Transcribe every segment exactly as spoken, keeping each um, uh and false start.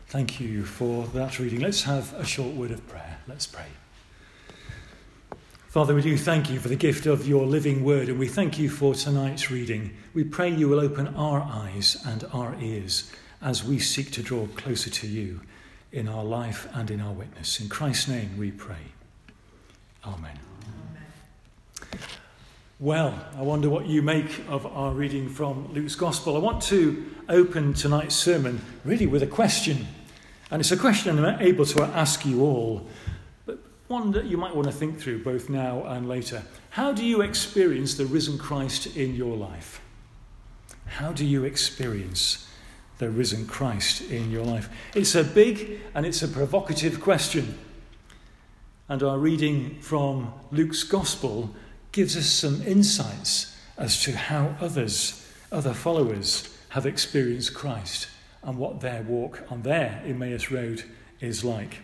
Thank you for that reading. Let's have a short word of prayer. Let's pray. Father, we do thank you for the gift of your living word, and we thank you for tonight's reading. We pray you will open our eyes and our ears as we seek to draw closer to you in our life and in our witness. In Christ's name we pray. Amen. Amen. Well, I wonder what you make of our reading from Luke's Gospel. I want to open tonight's sermon really with a question. And it's a question I'm able to ask you all, but one that you might want to think through both now and later. How do you experience the risen Christ in your life? How do you experience the risen Christ in your life? It's a big and it's a provocative question. And our reading from Luke's Gospel gives us some insights as to how others, other followers, have experienced Christ and what their walk on their Emmaus Road is like.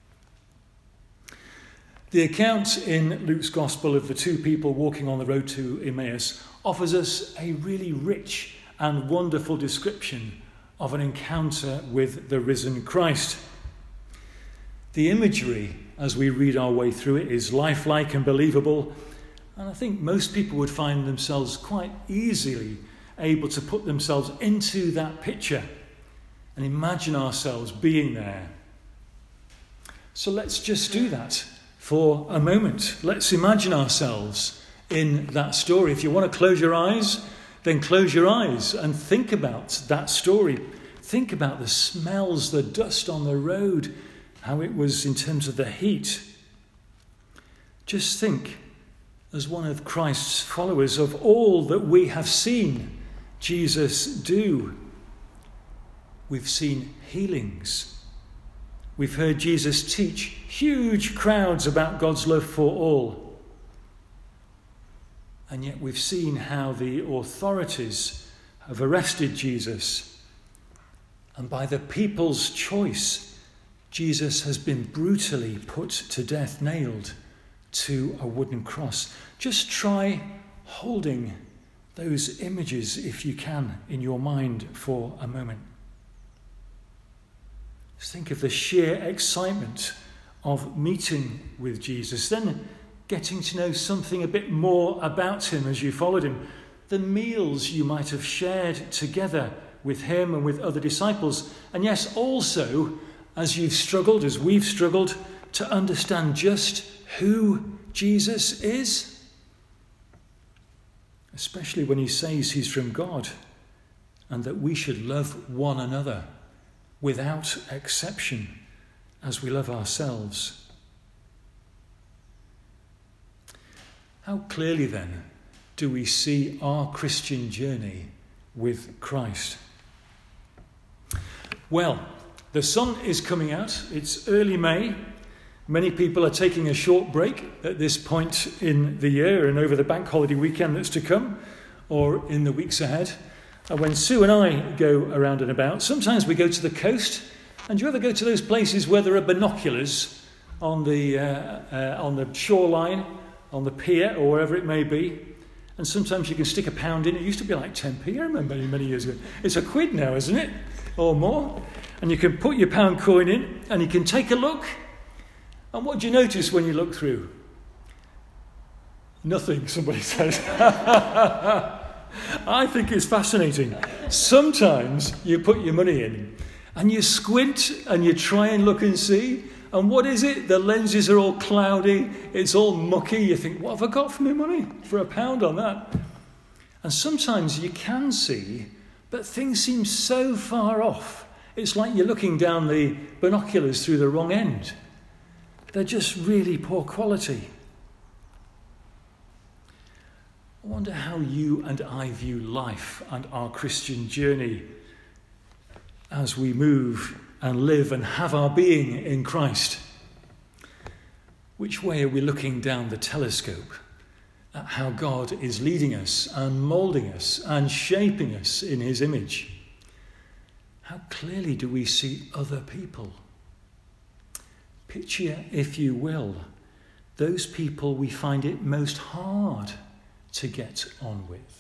The account in Luke's Gospel of the two people walking on the road to Emmaus offers us a really rich and wonderful description of an encounter with the risen Christ. The imagery, as we read our way through it, is lifelike and believable, and I think most people would find themselves quite easily able to put themselves into that picture and imagine ourselves being there. So let's just do that for a moment. Let's imagine ourselves in that story. If you want to close your eyes, then close your eyes and think about that story. Think about the smells, the dust on the road, how it was in terms of the heat. Just think, as one of Christ's followers, of all that we have seen Jesus do. We've seen healings. We've heard Jesus teach huge crowds about God's love for all. And yet we've seen how the authorities have arrested Jesus. And by the people's choice, Jesus has been brutally put to death, nailed to a wooden cross. Just try holding those images, if you can, in your mind for a moment. Just think of the sheer excitement of meeting with Jesus, then getting to know something a bit more about him as you followed him, the meals you might have shared together with him and with other disciples, and yes, also, as you've struggled, as we've struggled, to understand just who Jesus is, especially when he says he's from God and that we should love one another without exception as we love ourselves. How clearly then do we see our Christian journey with Christ? Well, the sun is coming out. It's early May. Many people are taking a short break at this point in the year and over the bank holiday weekend that's to come, or in the weeks ahead. And when Sue and I go around and about, sometimes we go to the coast. And do you ever go to those places where there are binoculars on the uh, uh, on the shoreline, on the pier, or wherever it may be? And sometimes you can stick a pound in. It used to be like ten p, I remember many, many years ago. It's a quid now, isn't it? Or more. And you can put your pound coin in and you can take a look. And what do you notice when you look through? Nothing, somebody says. I think it's fascinating. Sometimes you put your money in and you squint and you try and look and see. And what is it? The lenses are all cloudy. It's all mucky. You think, what have I got for my money? For a pound on that. And sometimes you can see, but things seem so far off. It's like you're looking down the binoculars through the wrong end. They're just really poor quality. I wonder how you and I view life and our Christian journey as we move and live and have our being in Christ. Which way are we looking down the telescope at how God is leading us and moulding us and shaping us in his image? How clearly do we see other people? Picture, if you will, those people we find it most hard to get on with.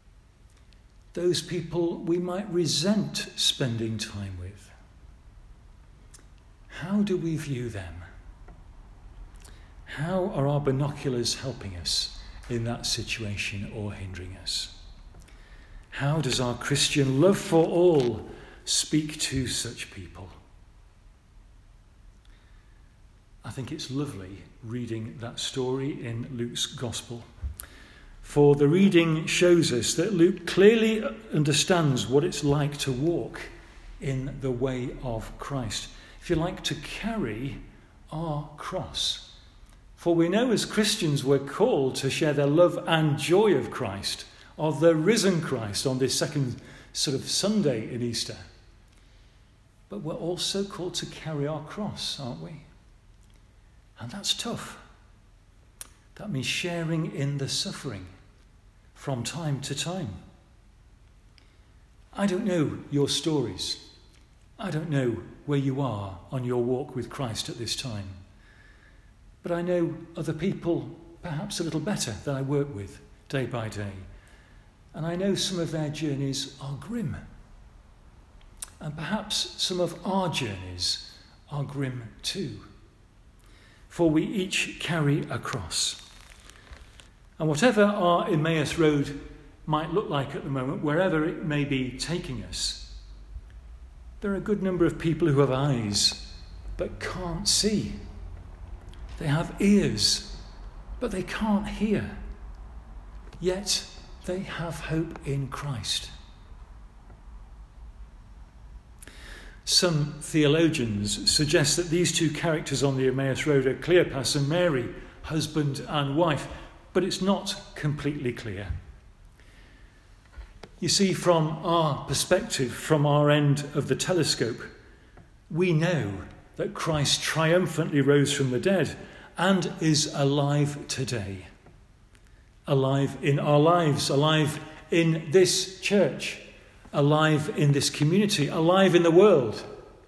Those people we might resent spending time with. how do we view them? How are our binoculars helping us in that situation or hindering us? How does our Christian love for all speak to such people? I think it's lovely reading that story in Luke's Gospel. For the reading shows us that Luke clearly understands what it's like to walk in the way of Christ. If you like, to carry our cross. For we know as Christians we're called to share the love and joy of Christ, of the risen Christ on this second sort of Sunday in Easter. But we're also called to carry our cross, aren't we? And that's tough. That means sharing in the suffering from time to time. I don't know your stories. I don't know where you are on your walk with Christ at this time. But I know other people perhaps a little better that I work with day by day. And I know some of their journeys are grim. And perhaps some of our journeys are grim too. For we each carry a cross. And whatever our Emmaus Road might look like at the moment, wherever it may be taking us, there are a good number of people who have eyes but can't see. They have ears, but they can't hear. Yet they have hope in Christ. Some theologians suggest that these two characters on the Emmaus Road are Cleopas and Mary, husband and wife, but it's not completely clear. You see, from our perspective, from our end of the telescope, we know that Christ triumphantly rose from the dead and is alive today. Alive in our lives, alive in this church, alive in this community, alive in the world.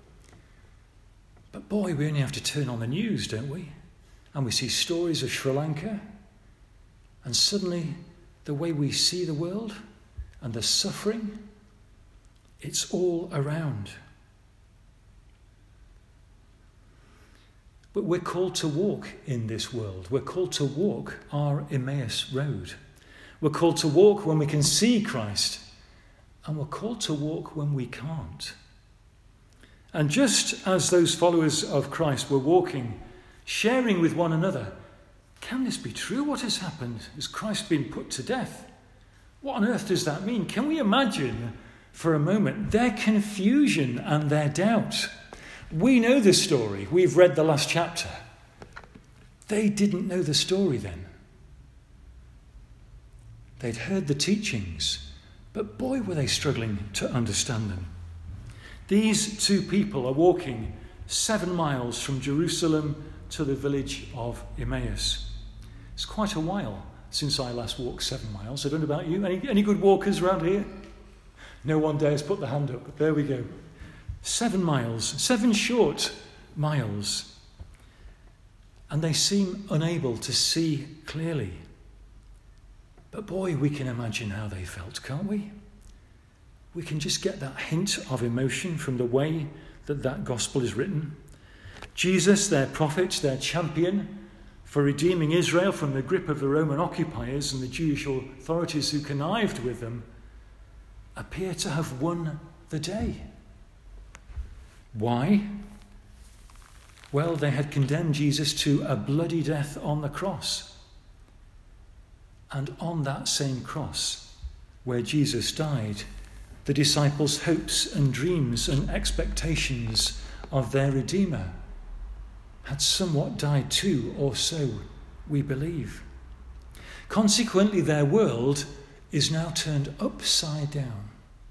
But boy, we only have to turn on the news, don't we? And we see stories of Sri Lanka, and suddenly the way we see the world and the suffering, it's all around. But we're called to walk in this world. We're called to walk our Emmaus Road. We're called to walk when we can see Christ, and we're called to walk when we can't. And just as those followers of Christ were walking, sharing with one another, can this be true? What has happened? Has Christ been put to death? What on earth does that mean? Can we imagine for a moment their confusion and their doubt? We know the story. We've read the last chapter. They didn't know the story then. They'd heard the teachings, but boy, were they struggling to understand them. These two people are walking seven miles from Jerusalem to the village of Emmaus. It's quite a while since I last walked seven miles. I don't know about you. Any, any good walkers around here? No one dares put the hand up, but there we go. Seven miles, seven short miles. And they seem unable to see clearly. But boy, we can imagine how they felt, can't we? We can just get that hint of emotion from the way that that gospel is written. Jesus, their prophet, their champion for redeeming Israel from the grip of the Roman occupiers and the Jewish authorities who connived with them, appear to have won the day. Why? Well, they had condemned Jesus to a bloody death on the cross. And on that same cross, where Jesus died, the disciples' hopes and dreams and expectations of their Redeemer had somewhat died too, or so we believe. Consequently, their world is now turned upside down.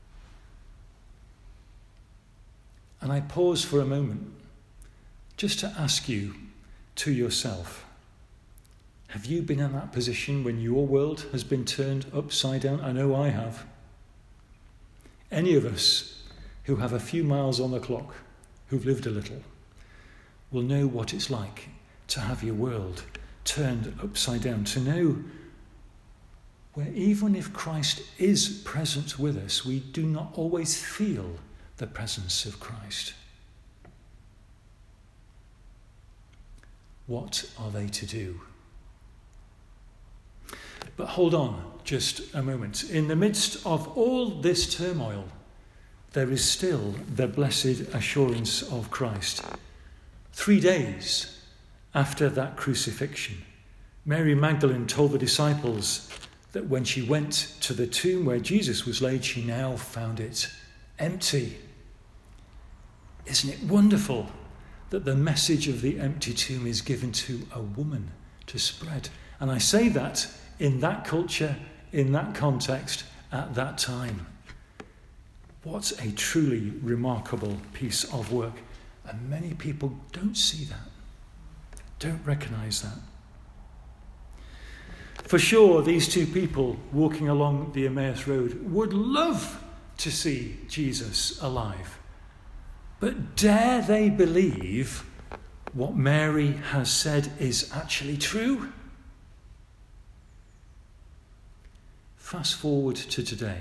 And I pause for a moment just to ask you to yourself, have you been in that position when your world has been turned upside down? I know I have. Any of us who have a few miles on the clock, who've lived a little, will know what it's like to have your world turned upside down, to know where even if Christ is present with us, we do not always feel the presence of Christ. What are they to do? But hold on just a moment. In the midst of all this turmoil, there is still the blessed assurance of Christ. Three days after that crucifixion, Mary Magdalene told the disciples that when she went to the tomb where Jesus was laid, she now found it empty. Isn't it wonderful that the message of the empty tomb is given to a woman to spread? And I say that in that culture, in that context, at that time. What a truly remarkable piece of work. And many people don't see that, don't recognise that. For sure, these two people walking along the Emmaus Road would love to see Jesus alive. But dare they believe what Mary has said is actually true? Fast forward to today.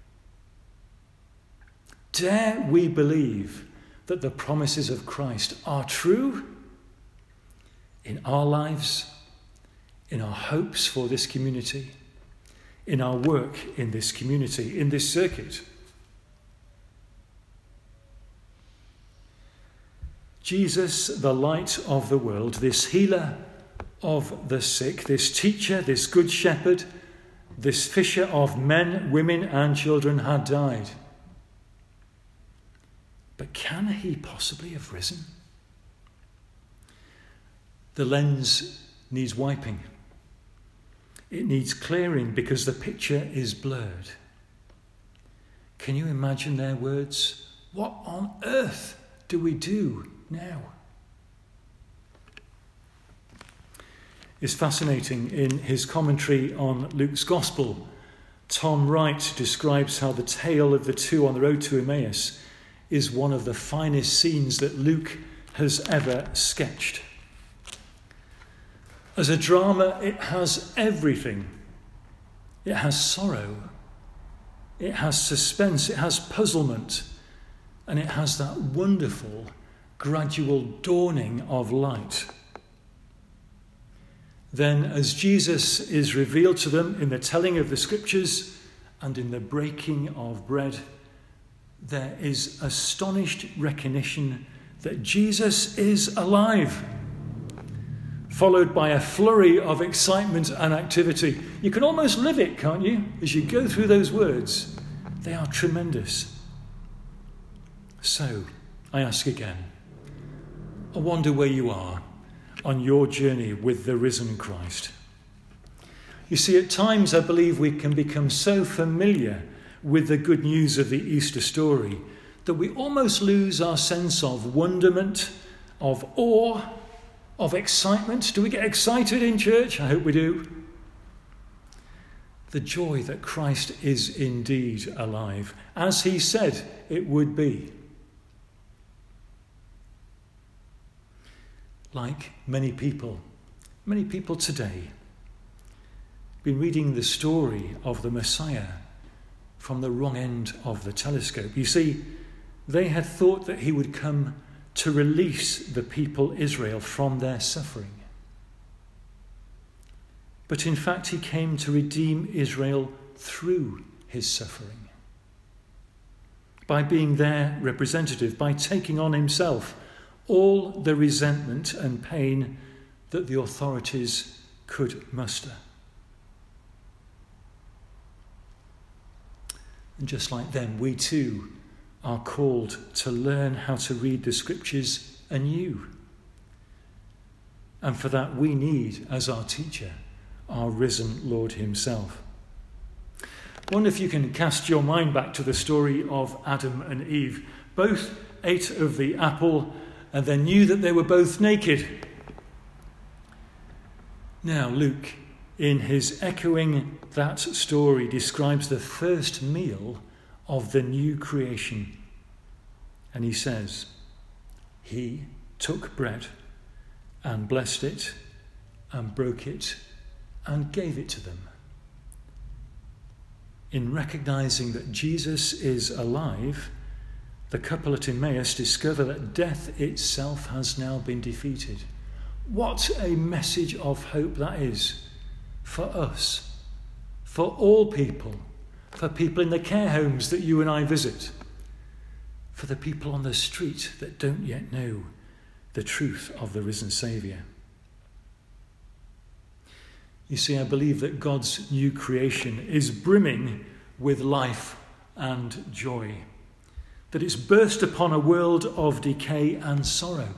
Dare we believe that the promises of Christ are true in our lives, in our hopes for this community, in our work in this community, in this circuit? Jesus, the light of the world, this healer of the sick, this teacher, this good shepherd, this fisher of men, women, and children, had died. But can he possibly have risen? The lens needs wiping. It needs clearing because the picture is blurred. Can you imagine their words? What on earth do we do now? It's fascinating. In his commentary on Luke's Gospel, Tom Wright describes how the tale of the two on the road to Emmaus is one of the finest scenes that Luke has ever sketched. As a drama, it has everything. It has sorrow, it has suspense, it has puzzlement, and it has that wonderful gradual dawning of light. Then, as Jesus is revealed to them in the telling of the scriptures and in the breaking of bread, there is astonished recognition that Jesus is alive, followed by a flurry of excitement and activity. You can almost live it, can't you, as you go through those words? They are tremendous. So, I ask again, I wonder where you are on your journey with the risen Christ. You see, at times I believe we can become so familiar with the good news of the Easter story that we almost lose our sense of wonderment, of awe, of excitement. Do we get excited in church? I hope we do. The joy that Christ is indeed alive, as he said it would be. Like many people, many people today, been reading the story of the Messiah from the wrong end of the telescope. You see, they had thought that he would come to release the people Israel from their suffering. But in fact, he came to redeem Israel through his suffering, by being their representative, by taking on himself all the resentment and pain that the authorities could muster. And just like them, we too are called to learn how to read the scriptures anew. And for that we need, as our teacher, our risen Lord himself. I wonder if you can cast your mind back to the story of Adam and Eve. Both ate of the apple and then knew that they were both naked. Now Luke, in his echoing that story, describes the first meal of the new creation. And he says, he took bread and blessed it and broke it and gave it to them. In recognizing that Jesus is alive, the couple at Emmaus discover that death itself has now been defeated. What a message of hope that is for us, for all people, for people in the care homes that you and I visit, for the people on the street that don't yet know the truth of the risen Saviour. You see, I believe that God's new creation is brimming with life and joy, that it's burst upon a world of decay and sorrow.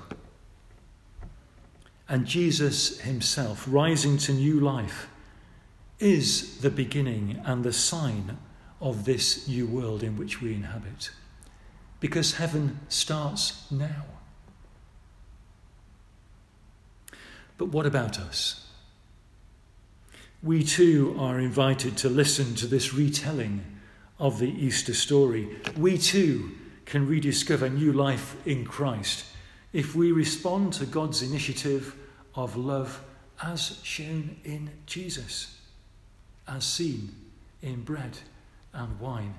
And Jesus himself, rising to new life, is the beginning and the sign of this new world in which we inhabit. Because heaven starts now. But what about us? We too are invited to listen to this retelling of the Easter story. We too can rediscover new life in Christ if we respond to God's initiative of love as shown in Jesus, as seen in bread and wine.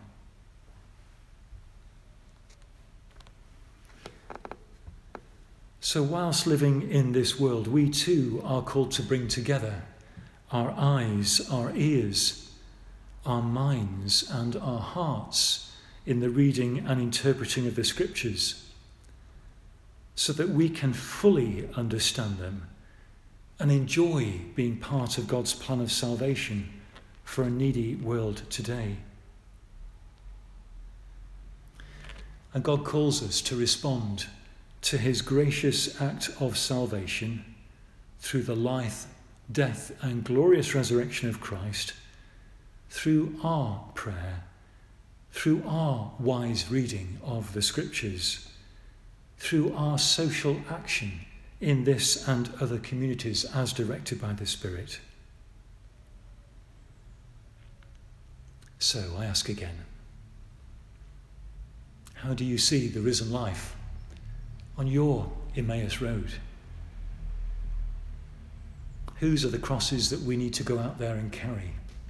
So whilst living in this world, we too are called to bring together our eyes, our ears, our minds and our hearts in the reading and interpreting of the Scriptures, so that we can fully understand them and enjoy being part of God's plan of salvation for a needy world today. And God calls us to respond to his gracious act of salvation through the life, death and glorious resurrection of Christ, through our prayer, through our wise reading of the Scriptures, through our social action in this and other communities as directed by the Spirit. So I ask again, how do you see the risen life on your Emmaus Road? Whose are the crosses that we need to go out there and carry?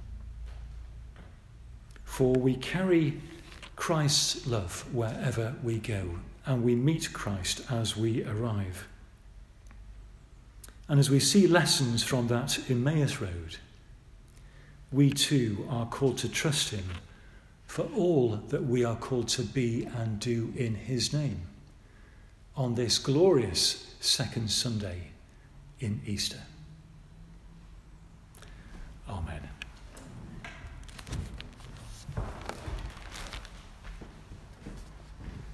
For we carry Christ's love wherever we go, and we meet Christ as we arrive. And as we see lessons from that Emmaus Road, we too are called to trust him for all that we are called to be and do in his name on this glorious second Sunday in Easter. Amen.